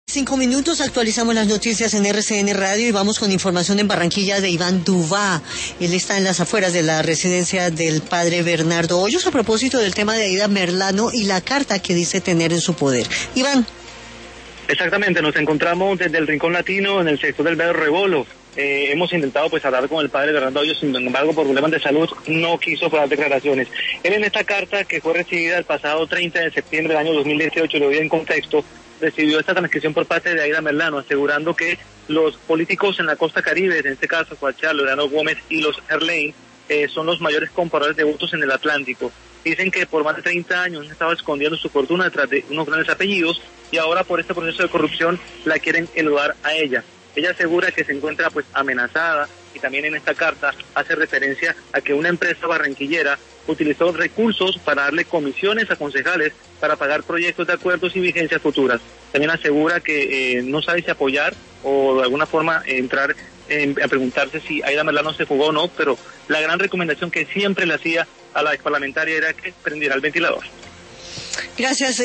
5 minutos, actualizamos las noticias en RCN Radio y vamos con información en Barranquilla de Iván Duvá. Él está en las afueras de la residencia del padre Bernardo Hoyos a propósito del tema de Aida Merlano y la carta que dice tener en su poder. Iván. Exactamente, nos encontramos desde el Rincón Latino en el sector del barrio Rebolo. Hemos intentado hablar con el padre Bernardo Hoyos, sin embargo por problemas de salud no quiso dar declaraciones. Él en esta carta que fue recibida el pasado 30 de septiembre del año 2018, lo doy en contexto, recibió esta transcripción por parte de Aida Merlano, asegurando que los políticos en la costa caribe, en este caso Coachal, Lorano Gómez y los Herlein, son los mayores compradores de votos en el Atlántico. Dicen que por más de 30 años han estado escondiendo su fortuna detrás de unos grandes apellidos y ahora por este proceso de corrupción la quieren eludar a ella. Ella asegura que se encuentra amenazada y también en esta carta hace referencia a que una empresa barranquillera utilizó recursos para darle comisiones a concejales para pagar proyectos de acuerdos y vigencias futuras. También asegura que no sabe si apoyar o de alguna forma entrar a preguntarse si Aida Merlano se fugó o no, pero la gran recomendación que siempre le hacía a la exparlamentaria era que prendiera el ventilador. Gracias.